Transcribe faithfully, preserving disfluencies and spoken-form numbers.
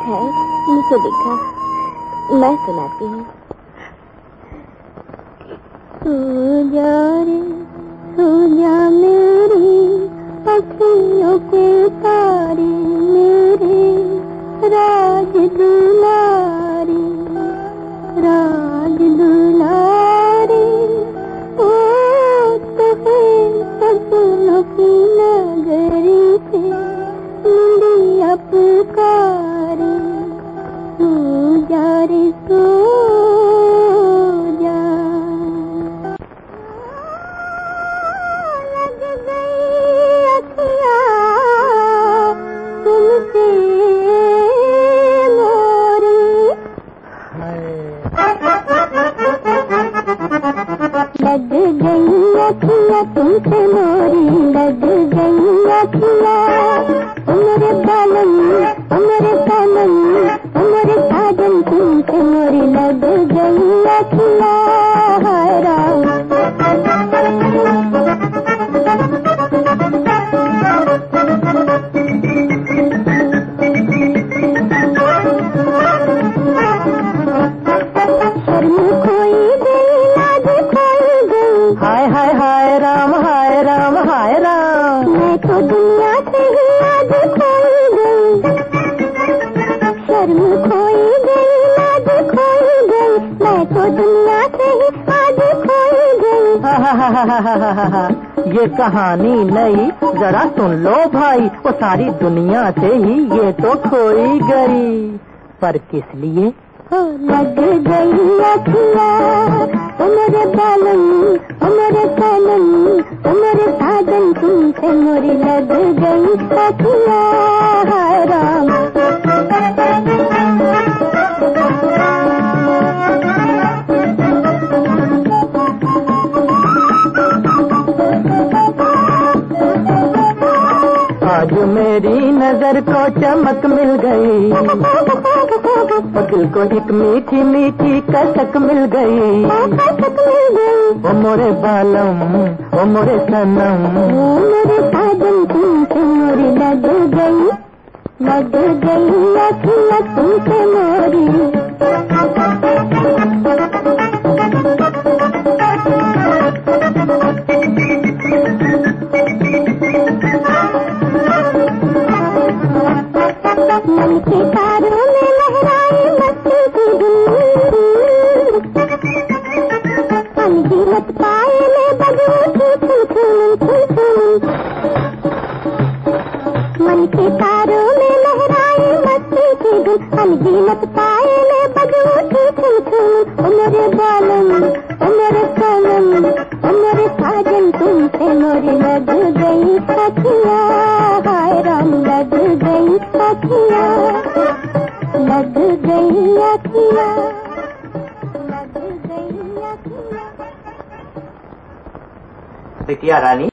खैर, मुझे दिखा, मैं सुनाती हूँ। सो जा रे सो जा मेरी अखियों के तारे, मेरे राज दुलारी राज दुलारी। ओ तुम्हें सपनों की नगरी से निंदिया पुकारे, सो जा रे सो जा। लग गई अखियाँ तुमसे मोरी, लग गई अखियाँ तुमसे मोरी, लग गई अखियाँ। उमर बालम उमर सनम उमर साजन तुमसे मोरी, लग गई अखियाँ। हाय राम शर्म खोई गई, लाज खोई गई। हाय हाय हाय राम हाय राम हाय राम। मैं तो दुनिया से ही आज खोई गई, शर्म खोई गई, लाज खोई गई। मैं तो दुनिया से ही आज खोई गई। ये कहानी नई, जरा सुन लो भाई, वो सारी दुनिया से ही ये तो खोई गई, पर किस लिए? हो लग गई अखियाँ उमर बालम उमर सनम उमर साजन तुमसे मोरी, लग गई अखियाँ। हाय राम आज मेरी नजर को चमक मिल गई, दिल को एक मीठी मीठी कसक मिल गई। ओ मोरे बालम ओ मोरे सनम ओ मेरे साजन तुमसे मोरी, लग गई लग गई अखियाँ तुमसे मोरी। मन के तारों में लहराए मस्ती की धूम, अनगिनत पायलें बजो छुन छुन छुन छुन। मन के तारों में लहराए मस्ती की धूम, अनगिनत पायलें बजो छुन छुन। उमर बालम उमर सनम उमर साजन तुमसे मोरी, लग गई अखियाँ। हाय राम लग गई अखियाँ, लग गई अखियाँ, लग गई अखियाँ। बिटिया रानी,